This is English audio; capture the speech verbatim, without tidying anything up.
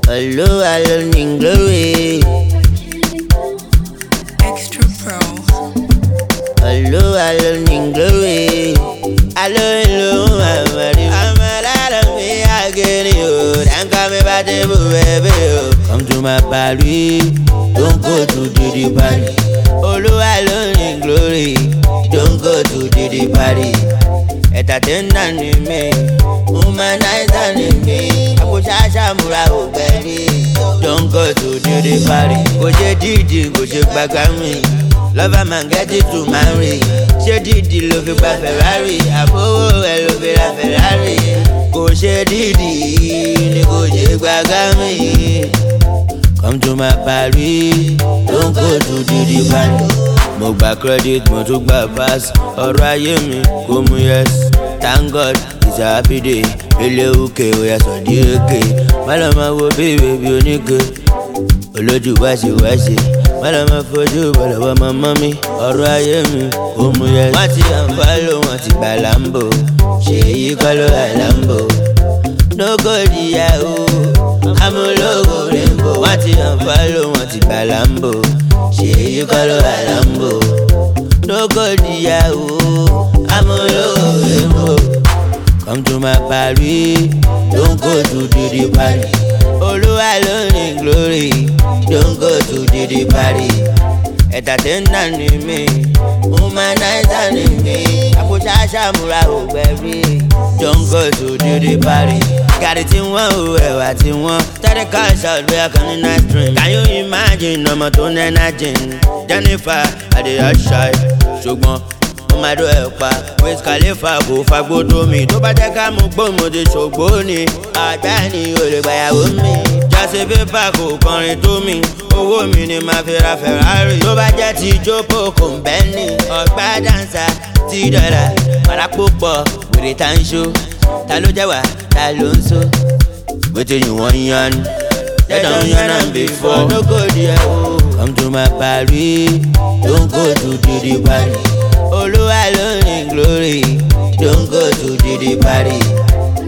Hello, hello, in glory. Extra Pro. Hello, hello, in glory. Hello, hello, I'm ready. I'm a lot of me, I get you. Don't call me by the baby. Come to my party. Don't go to the party. Hello, hello, in glory. Don't go to the party. Entertainment in me, humanizer in me. Akusha mura o baby. Don't go to the party. Go she Didi, go she Bagami. Lover man get it to marry. She Didi love it by Ferrari. Apo I love it by Ferrari. Go she Didi, go she Bagami. Come to my party. Don't go to the party. Mo gba credit, mo tún gba pass. Ọ̀rọ̀ ayé mi kò mú yes. Thank God it's a happy day. Ilé òkè oya sọ di èké. Má lọ máa wo bí bèbí oníke. Olójú wáṣẹ wáṣẹ. Má lọ máa fojú bọ̀lọ̀ wọ mọ́mọ́ mi. Ọ̀rọ̀ ayé mi kò mú yes. Wọ́n ti àǹfààní wọn ti gbà lámbò. Ṣèyí kọ́ ló ra lámbò. Nógò díyàwó. Amúlògò rèébò. Wọ́n ti àǹfààní wọn ti gbà lámbò. Ṣèyí kọ́ ló ra lámbò. Nógò díyàwó. Amúlògò rèébò. Come to my party. Don't go to the party. Olúwa ló ní glory. Don't go to the party. Entertainment ni mi, humanizer ni mi. Akusha mura o baby. Don't go to the party. Got it in one whoever ti one. Tell the cash out where I can nice dream. Can you imagine ọmọ tó nẹ́nà jìn? Jennifer Adéyọ̀ṣà ṣùgbọ́n ó máa dó ẹ̀ pa. Wiz Khalifa kò fagbódó mi. Tó bá jẹ́ ká mú gbòmòdì ṣògbó ni. Àgbá ni o lè gbàyàwó mi. Jásí pépà kò kọrin tó mi. Owó mi ni màá fi ra Ferrari. Tó bá jẹ́ ti jókòó kò ń bẹ́ ní. Ọ̀gbá dáńsà ti dọ̀là. Màràpò pọ̀ wèrè tá ń ṣó. Ta ló jẹ́ wá, ta ló ń so. Wetin you wan yarn? They don yarn am before. No go there o. Come to my party. Don't go to the party. Olúwa ló ní glory. Don't go to the party.